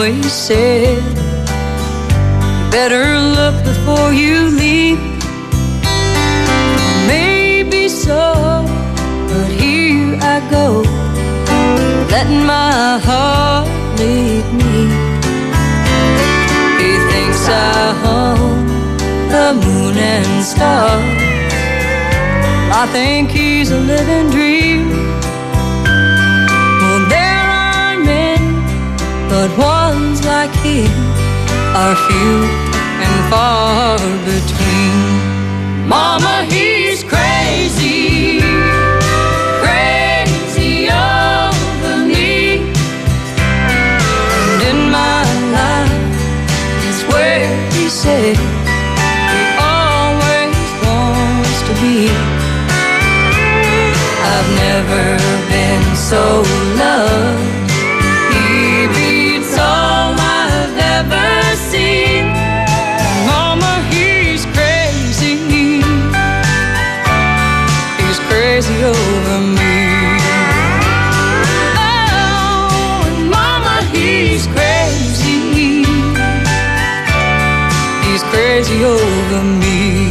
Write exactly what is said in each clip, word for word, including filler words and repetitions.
always said, you better look before you leave. Maybe so, but here I go, letting my heart lead me. He thinks I own the moon and stars. I think he's a living dream. Well, there are many, but ones like him are few and far between. Mama, he's crazy, crazy over me. And in my life is where he said he always wants to be. I've never been so loved. He beats all I've ever seen. Mama, he's crazy. He's crazy over me. Oh, and Mama, he's crazy. He's crazy over me.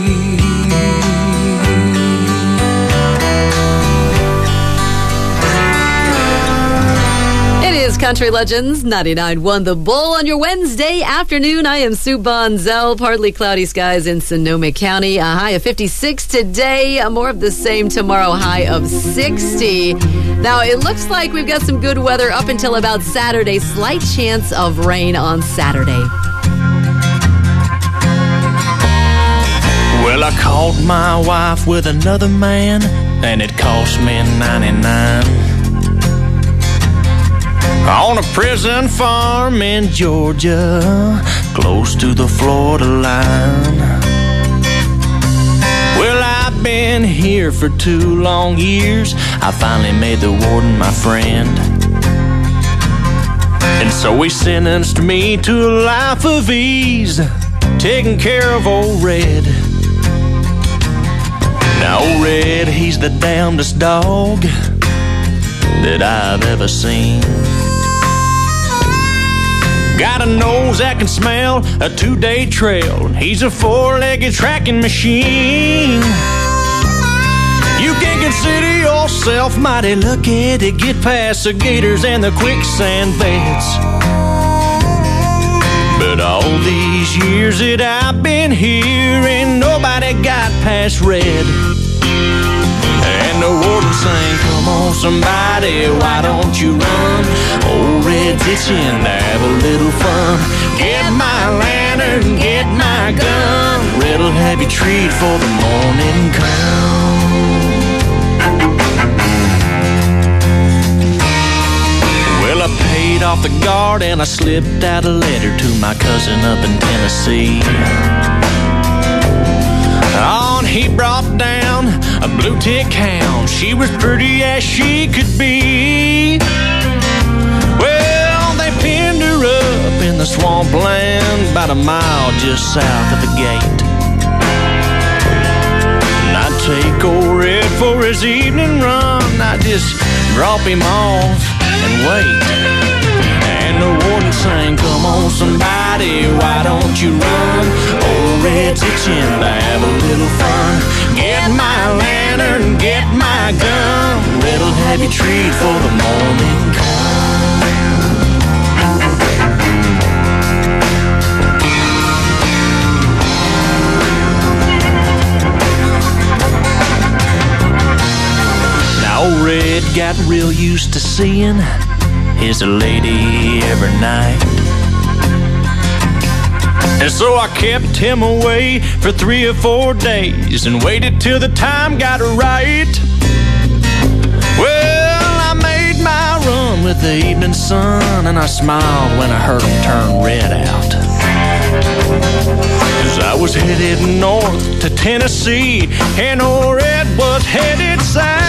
Country Legends ninety-nine point one The Bull on your Wednesday afternoon. I am Sue Bonzel. Partly cloudy skies in Sonoma County. A high of fifty-six today. More of the same tomorrow. High of sixty. Now, it looks like we've got some good weather up until about Saturday. Slight chance of rain on Saturday. Well, I caught my wife with another man, and it cost me ninety-nine. On a prison farm in Georgia, close to the Florida line. Well, I've been here for two long years. I finally made the warden my friend. And so he sentenced me to a life of ease, taking care of old Red. Now, old Red, he's the damnedest dog that I've ever seen. Got a nose that can smell a two-day trail. He's a four-legged tracking machine. You can consider yourself mighty lucky to get past the gators and the quicksand beds. But all these years that I've been here, ain't nobody got past Red. And the warden sang, come on somebody, why don't you run? Old Red's itching to have a little fun. Get my lantern, get my gun. Red'll have you treat for the morning come. Well, I paid off the guard and I slipped out a letter to my cousin up in Tennessee. On he brought down a blue tick hound. She was pretty as she could be. Well, they pinned her up in the swampland about a mile just south of the gate. And I'd take old Red for his evening run. I'd just drop him off and wait. And the warden sang, come on somebody, why don't you run? Old Red's itching to have a little fun. Get my lantern, get my gun. Red'll have you treat for the morning come. Now old Red got real used to seeing his lady every night. And so I kept him away for three or four days and waited till the time got right. Well, I made my run with the evening sun, and I smiled when I heard him turn Red out. Cause I was headed north to Tennessee, and old Red was headed south.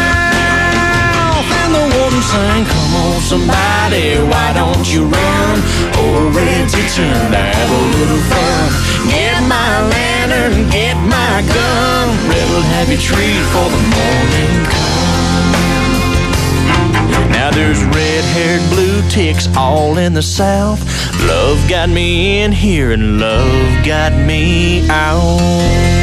And the warden sang, come on somebody, why don't you run? Old Red's itching to have a little fun. Get my lantern, get my gun. Red'll have you treat for the morning come. Now there's red-haired blue ticks all in the South. Love got me in here and love got me out.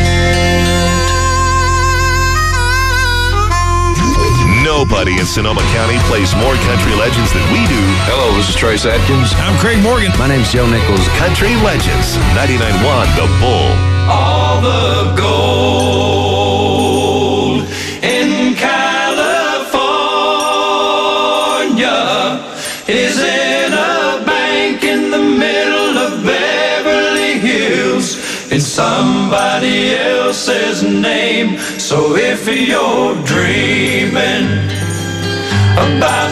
Nobody in Sonoma County plays more country legends than we do. Hello, this is Trace Atkins. I'm Craig Morgan. My name's Joe Nichols. Country Legends, ninety-nine point one The Bull. All the gold in California is in a bank in the middle of Beverly Hills. It's somebody else's name. So if you're dreaming about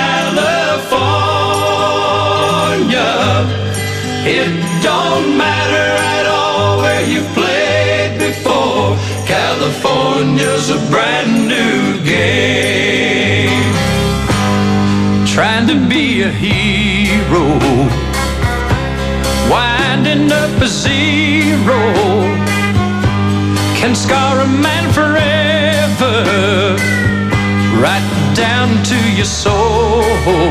California, it don't matter at all where you played before. California's a brand new game. Trying to be a hero, winding up a zero, can scar a man forever, right down to your soul.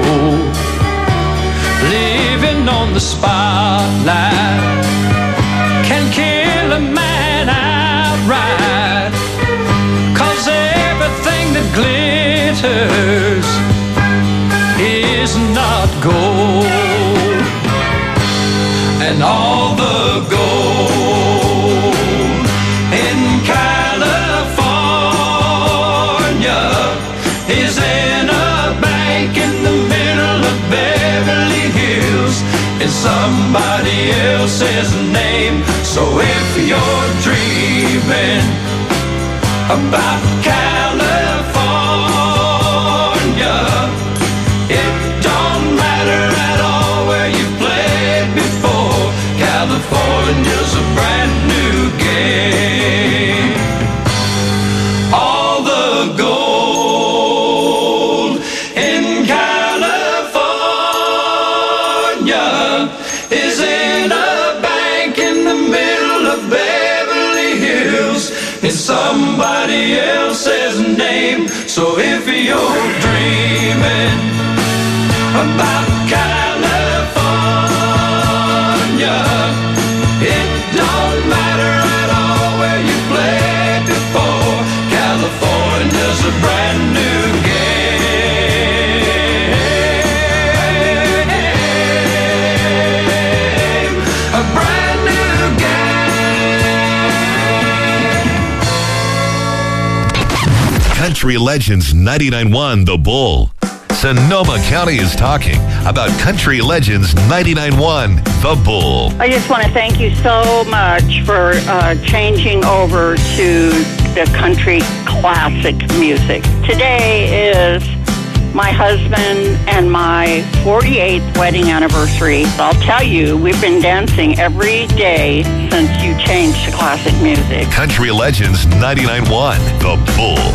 Living on the spotlight can kill a man outright, 'cause everything that glitters is not gold. And all the gold in California is in a bank in the middle of Beverly Hills. It's somebody else's name. So if you're dreaming about California, it don't matter at all where you played before. California's a brand new game. All the gold in California is in a bank in the middle of Beverly Hills. It's somebody else's name. So if you're dreaming about California, it don't matter at all where you played before. California's a brand new game. A brand new game. Country Legends ninety-nine point one The Bull. Sonoma County is talking about Country Legends ninety-nine point one The Bull. I just want to thank you so much for uh, changing over to the country classic music. Today is my husband and my forty-eighth wedding anniversary. I'll tell you, we've been dancing every day since you changed to classic music. Country Legends ninety-nine point one The Bull.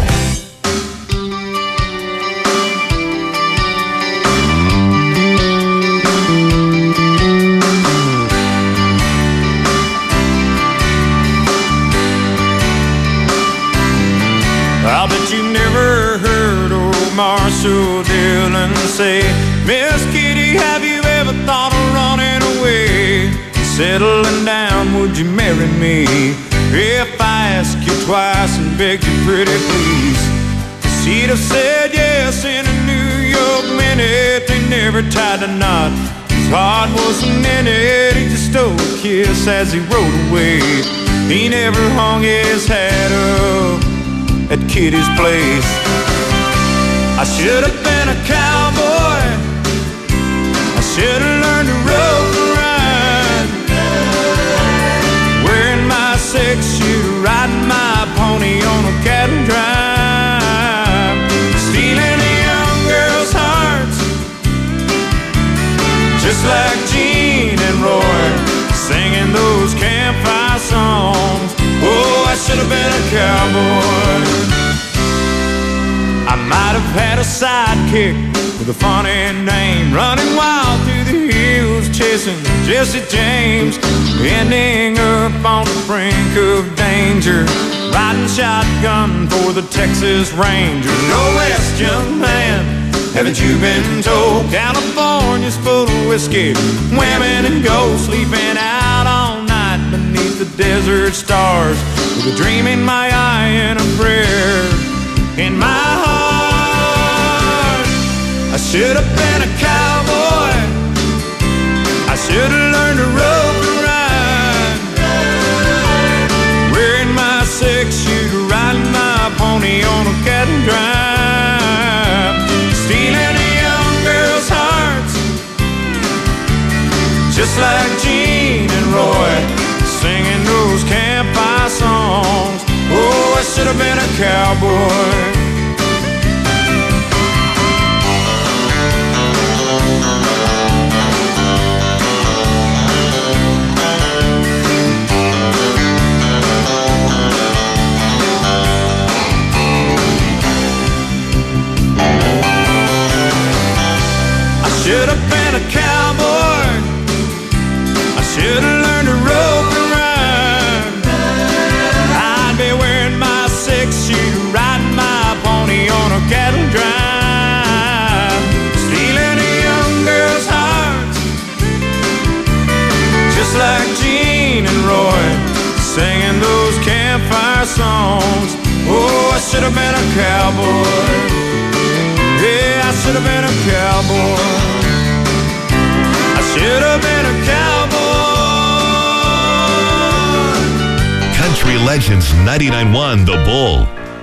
I bet you never heard old Marshall Dillon say, Miss Kitty, have you ever thought of running away? Settling down, would you marry me? If I asked you twice and begged you pretty please. She'd have said yes in a New York minute. They never tied a knot. His heart wasn't in it. He just stole a kiss as he rode away. He never hung his hat up at Kitty's place. I should have been a cowboy. I should have learned to rope and ride, wearing my six shooter, riding my pony on a cattle drive, stealing the young girls' hearts, just like Gene and Roy, singing those campfire songs. Oh, I should have been a cowboy. I might have had a sidekick with a funny name, running wild through the hills, chasing Jesse James, ending up on the brink of danger, riding shotgun for the Texas Rangers. No West, young man, Haven't you been told California's full of whiskey, women and gold, sleeping out all night beneath the desert stars, with a dream in my eye and a prayer in my heart. I should have been a cowboy, I should have learned to rope and ride, wearing my six-shooter, riding my pony on a cattle drive, stealing a young girl's hearts, just like Gene and Roy, singing those campfire songs. Oh, I should have been a cowboy. Should have been a cowboy, I should have learned to rope and ride, I'd be wearing my six-shooter, riding my pony on a cattle drive, stealing a young girl's heart, just like Gene and Roy, singing those campfire songs. Oh, I should have been a cowboy, yeah, I should have been a cowboy. Should have been a cowboy. Country Legends ninety-nine point one The Bull.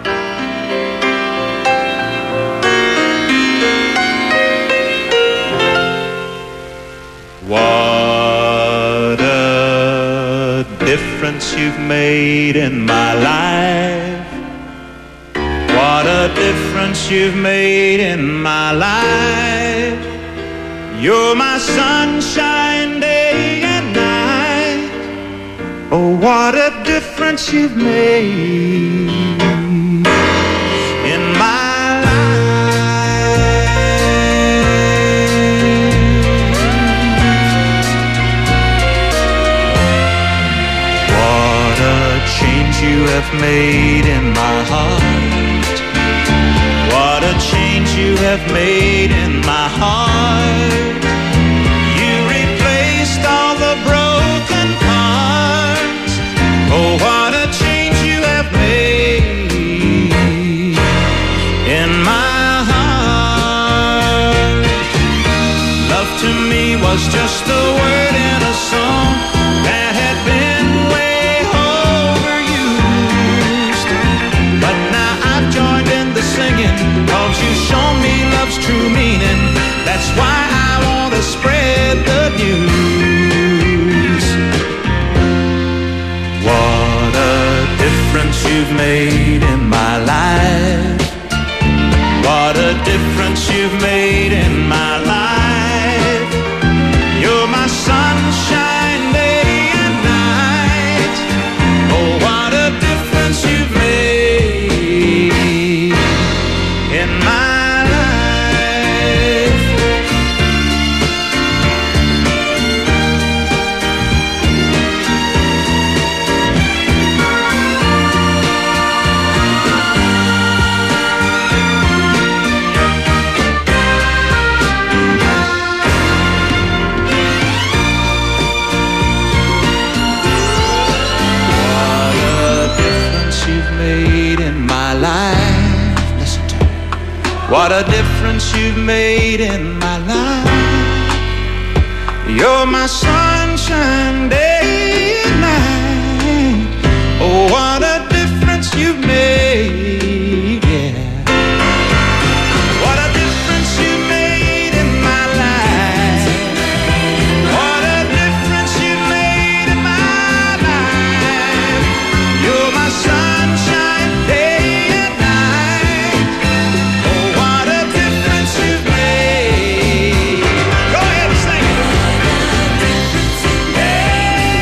What a difference you've made in my life. What a difference you've made in my life. You're my sunshine day and night. Oh, what a difference you've made in my life. What a change you have made in my heart. What a change you have made in my heart. Oh, what a change you have made in my heart. Love to me was just a word in a song that had been way overused. But now I've joined in the singing, 'cause you've shown me love's true meaning. That's why I want to spread the news. What a difference you've made in my life. What a difference you've made in my life. You're my sunshine day and night. Oh, what a difference you've made in my life. What a difference you've made in my life. You're my sunshine day and night. Oh, what a difference you've made, yeah. What a difference you made in my life. What a difference you made in my life. You're my sunshine day and night. Oh, what a difference you've made. Go ahead and sing it. Yeah.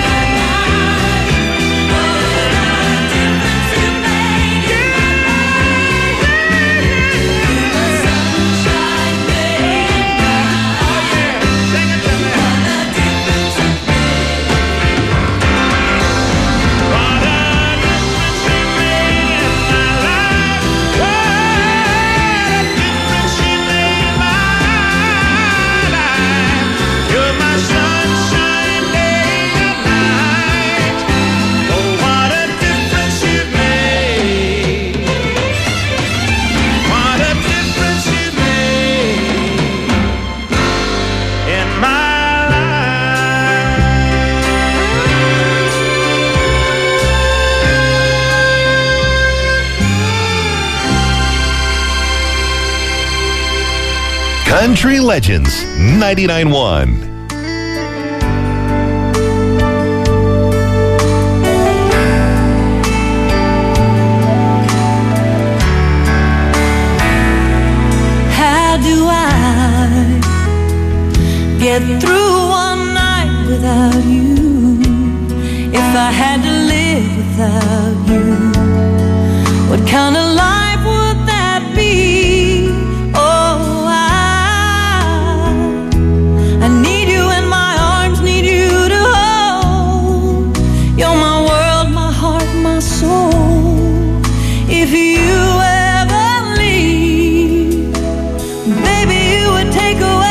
Country Legends ninety-nine point one. Get through one night without you. If I had to live without you, what kind of life would that be? Oh, I, I need you in my arms, need you to hold. You're my world, my heart, my soul. If you ever leave, baby, you would take away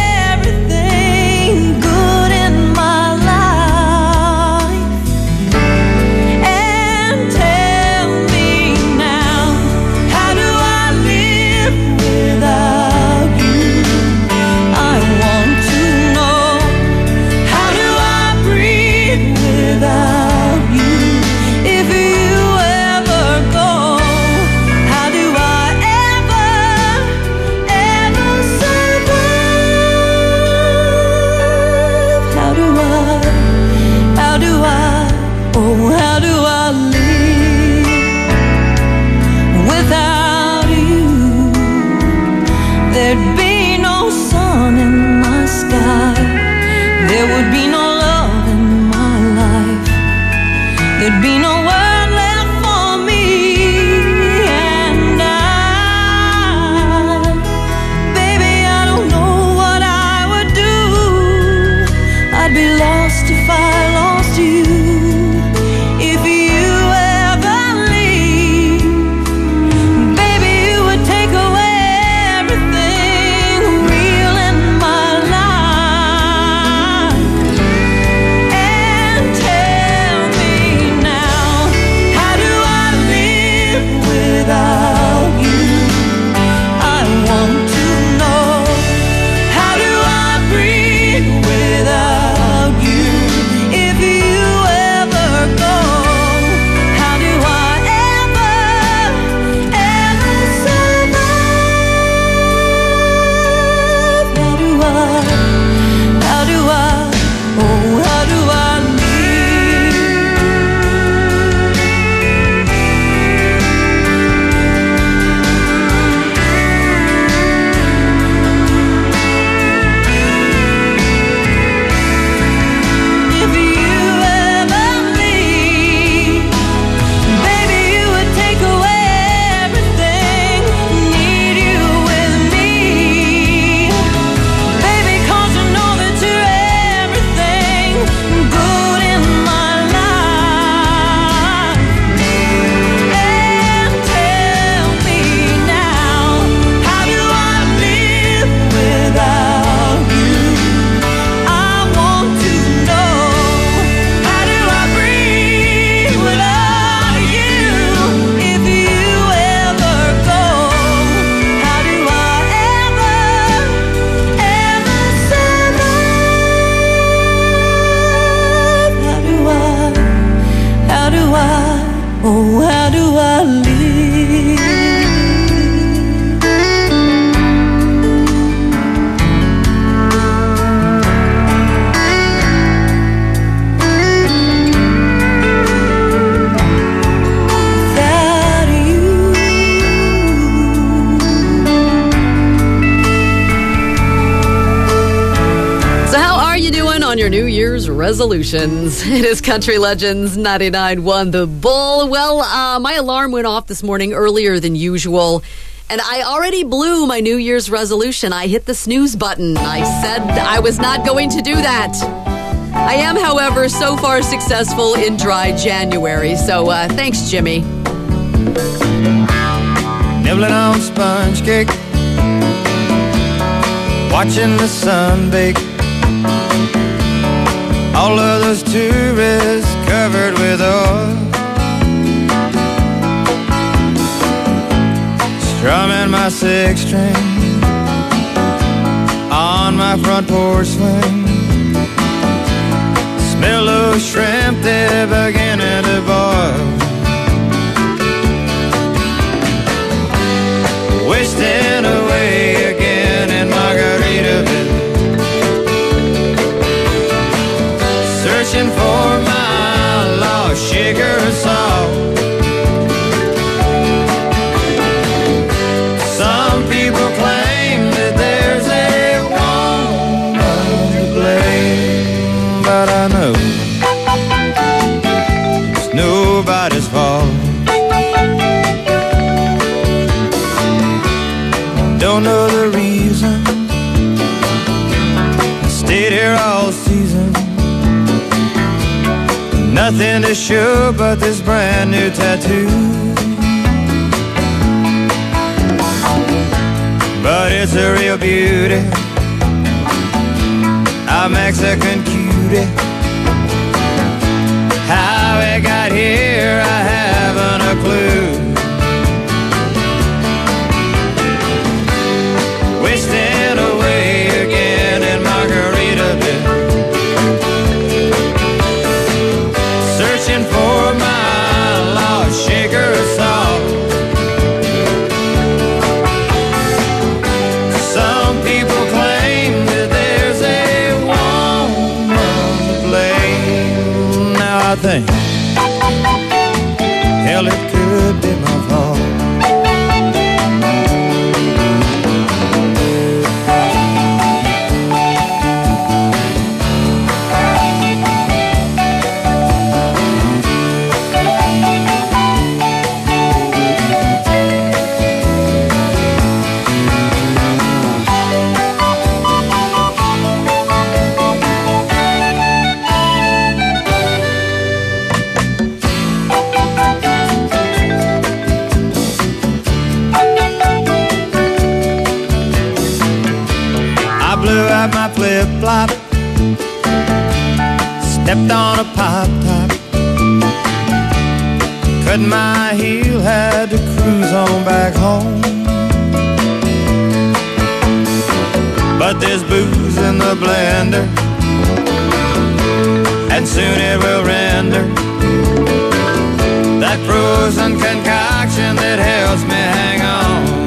resolutions. It is Country Legends ninety-nine point one The Bull. Well, uh, my alarm went off this morning earlier than usual, and I already blew my New Year's resolution. I hit the snooze button. I said I was not going to do that. I am, however, so far successful in dry January, so uh, thanks, Jimmy. Nibbling on sponge cake, watching the sun bake. All of those tourists covered with oil, strumming my six string on my front porch swing. Smell those shrimp, they're beginning to boil. Wasting away again in my garden. Nothing to show but this brand new tattoo. But it's a real beauty, a Mexican cutie. How it got here, I haven't a clue. Wasting away again in Margaritaville, searching for my lost shaker of salt. Some people claim that there's a woman to blame. Now I think, hell, it could be my fault. My flip-flop, stepped on a pop-top, cut my heel, had to cruise on back home. But there's booze in the blender, and soon it will render that frozen concoction that helps me hang on.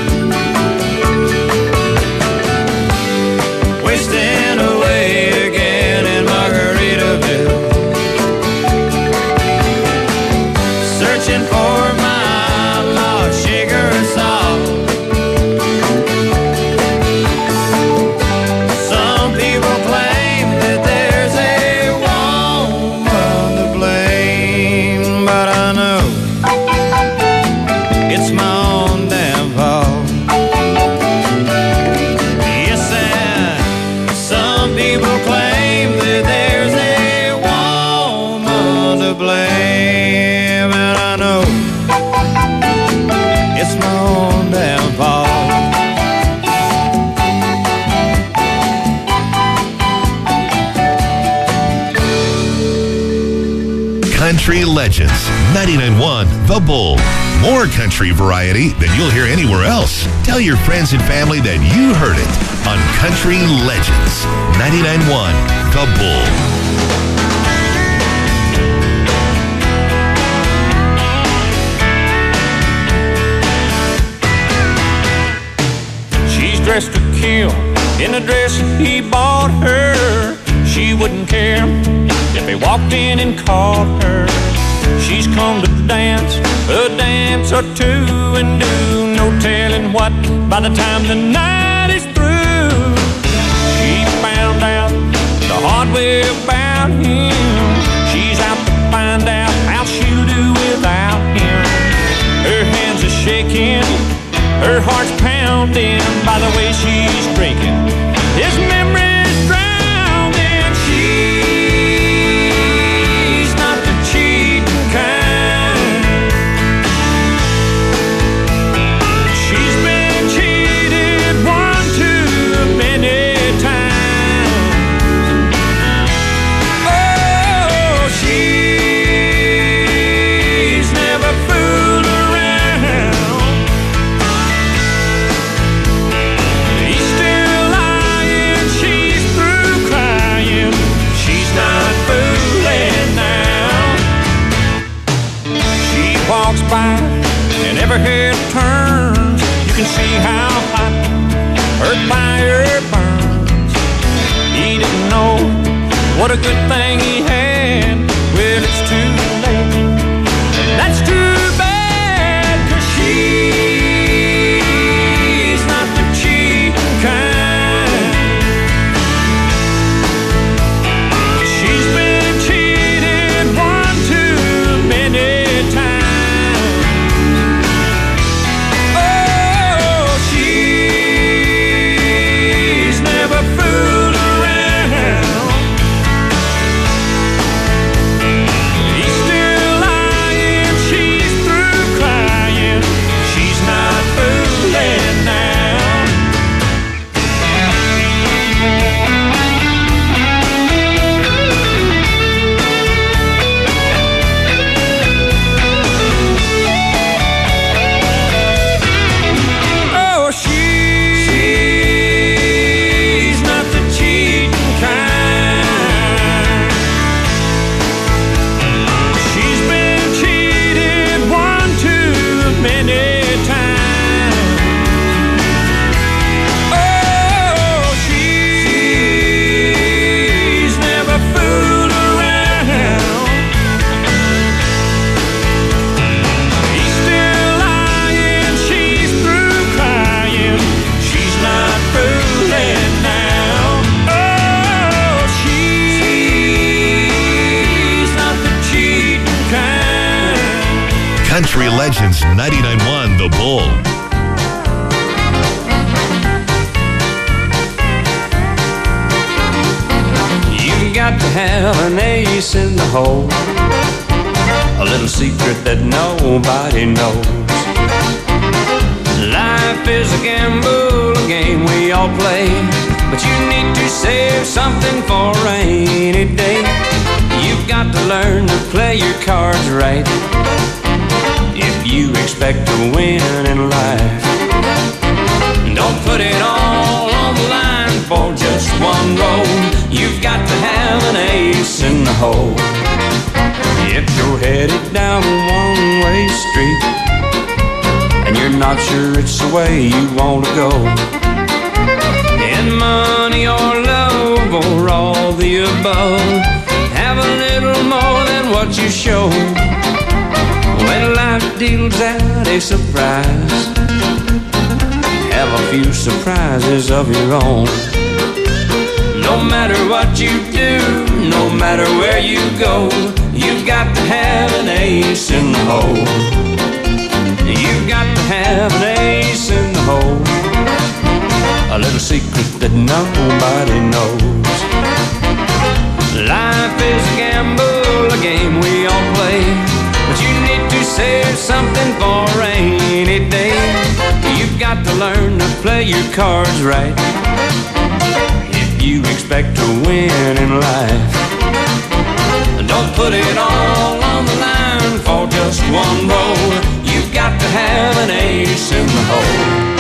Wasting away again in Margaritaville, searching for my lost shaker of salt. Some people claim that there's a woman to blame, but I know it's my own damn fault. People claim that there's a woman to blame, and I know it's my own damn fault. Country Legends, ninety-nine point one The Bull. More country variety than you'll hear anywhere else. Tell your friends and family that you heard it on Country Legends, ninety-nine point one The Bull. She's dressed to kill in a dress he bought her. She wouldn't care if he walked in and caught her. She's come to dance, a dance or two, and do no telling what by the time the night is through. She found out the hard way about him. She's out to find out how she'll do without him. Her hands are shaking, her heart's pounding by the way she's drinking. His memory's drowned, and she's not the cheating kind. She's been cheated one too many times. Oh, she's never fooled around. He's still lying, she's through crying. She's not fooling now. She walks by and every head turns. You can see how hot her fire burns. He didn't know what a good thing he had. Well, it's too late, and that's too bad, 'cause she's not the cheating kind. She's been cheated one too many times. Oh, she's never fooled around. Country Legends ninety-nine point one The Bull. You've got to have an ace in the hole, a little secret that nobody knows. Life is a gamble, a game we all play, but you need to save something for a rainy day. You've got to learn to play your cards right if you expect to win in life. Don't put it all on the line for just one roll. You've got to have an ace in the hole. If you're headed down a one-way street and you're not sure it's the way you want to go, in money or love or all the above, have a little more than what you show. When life deals out a surprise, have a few surprises of your own. No matter what you do, no matter where you go, you've got to have an ace in the hole. You've got to have an ace in the hole, a little secret that nobody knows. Life is a gamble, a game we all play, but you need to save something for a rainy day. You've got to learn to play your cards right if you expect to win in life. Don't put it all on the line for just one roll. You've got to have an ace in the hole.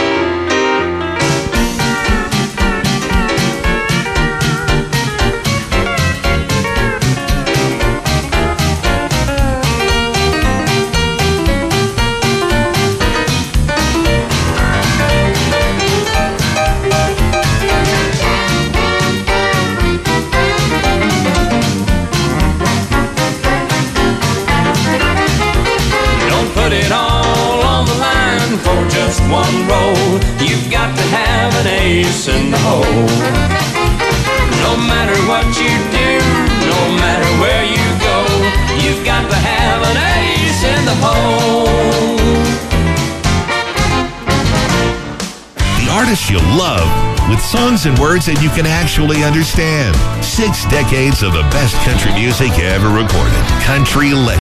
One roll, you've got to have an ace in the hole. No matter what you do, no matter where you go, you've got to have an ace in the hole. The artists you love, with songs and words that you can actually understand. Six decades of the best country music ever recorded. Country Legends.